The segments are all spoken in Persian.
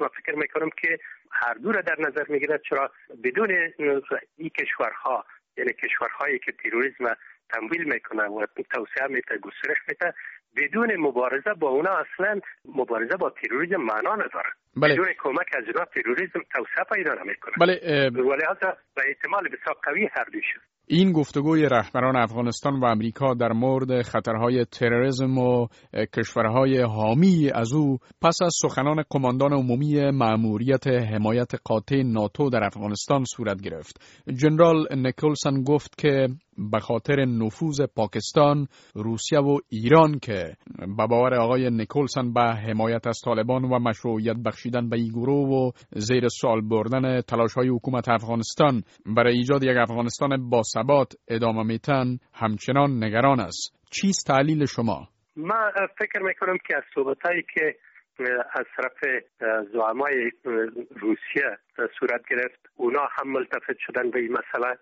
ما فکر میکنم که هر دو را در نظر میگیرد، چرا بدون این کشورها، یعنی کشورهایی که تروریسم تمویل میکنه و توسعه میده، گسترش میده، بدون مبارزه با اونا اصلا مبارزه با تروریسم معنا نداره. بله. بدون کمک از اونا تروریسم توسعه پیدا نمیکنه. بله. ولی حتی به احتمال بسیار قوی هر دوشه. این گفتگوی رهبران افغانستان و امریکا در مورد خطرهای تروریسم و کشورهای حامی از او پس از سخنان قماندان عمومی مأموریت حمایت قاطع ناتو در افغانستان صورت گرفت. جنرال نیکلسن گفت که به خاطر نفوذ پاکستان، روسیه و ایران که به باور آقای نیکلسن به حمایت از طالبان و مشروعیت بخشیدن به این گروه و زیر سوال بردن تلاش‌های حکومت افغانستان برای ایجاد یک افغانستان با ثبات ادامه میتن، همچنان نگران است. چیست تعلیل شما؟ من فکر میکنم که از صحبتایی که از طرف زعمای روسیه صورت گرفت، اونا هم ملتفت شدن به این مسئله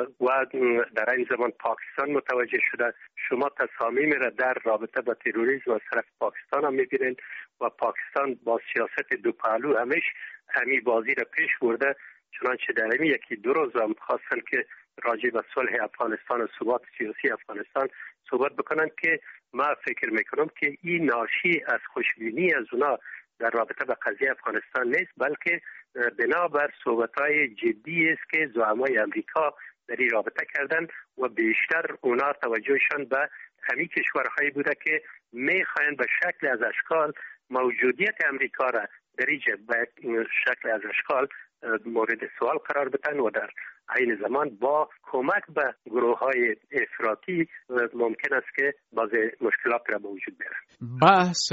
و در این زمان پاکستان متوجه شده. شما تصامیم را در رابطه با تروریسم از طرف پاکستان هم میبینید و پاکستان با سیاست دو پهلو همی بازی را پیش برده. چنانچه در این یکی دو روز هم خواستن که راجع به صلح افغانستان و ثبات سیاسی افغانستان صحبت بکنن که ما فکر میکنم که این ناشی از خوشبینی از اونا در رابطه به قضیه افغانستان نیست، بلکه بنابر صحبت‌های جدی است که زعمای امریکا در این رابطه کردن و بیشتر اونا توجهشان به همین کشورهایی بوده که میخواین به شکل از اشکال موجودیت امریکا را در اینجا به شکل از اشکال مورد سوال قرار بدن و در عین زمان با کمک به گروه‌های افراطی ممکن است که بعضی مشکلات را به وجود بیارن. بحث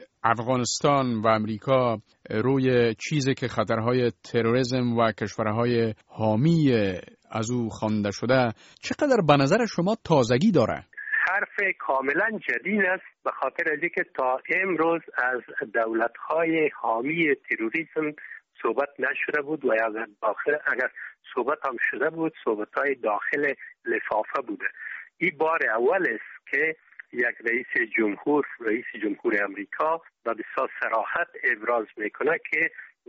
افغانستان و امریکا روی چیزی که خطرهای تروریسم و کشورهای حامی از او خوانده شده چقدر به نظر شما تازگی داره؟ حرف کاملا جدید است، به خاطر اینکه تا امروز از دولت‌های حامی تروریسم صحبت نشده بود و اگر صحبت هم شده بود صحبت‌های داخل لفافه بوده. این بار اول است که یک رئیس جمهور امریکا و بسیار صراحت ابراز میکنه که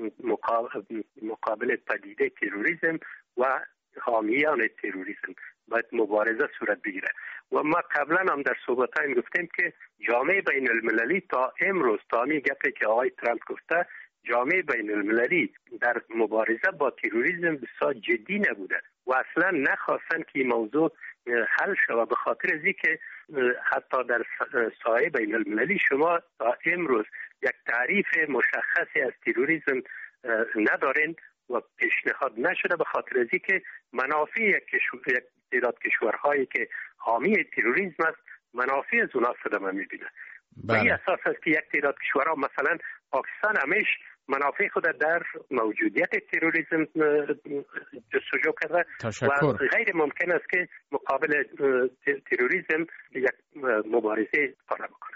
مقابل پدیده تروریسم و حامیان تروریسم باید مبارزه صورت بگیره. و ما قبلا هم در صحبت‌ها گفتیم که جامعه بین المللی تا امروز، تا همین گپی که آقای ترامپ گفته، جامعه بین المللی در مبارزه با تروریسم بسیار جدی نبوده و اصلا نخواستن که این موضوع حل شود، به خاطر از اینکه حتی در ساحه بین المللی شما تا امروز یک تعریف مشخصی از تروریسم ندارین و پیشنهاد نشده، به خاطر از اینکه منافع یک تعداد کشورهایی که حامی تروریسم است منافع از اونها صدمه میبینه. و این اساس است که یک تعداد کشورها مثلا پاکستان همیش منافع خود در موجودیت تروریسم جستجو کرده و غیر ممکن است که مقابل تروریسم یک مبارزه کنه.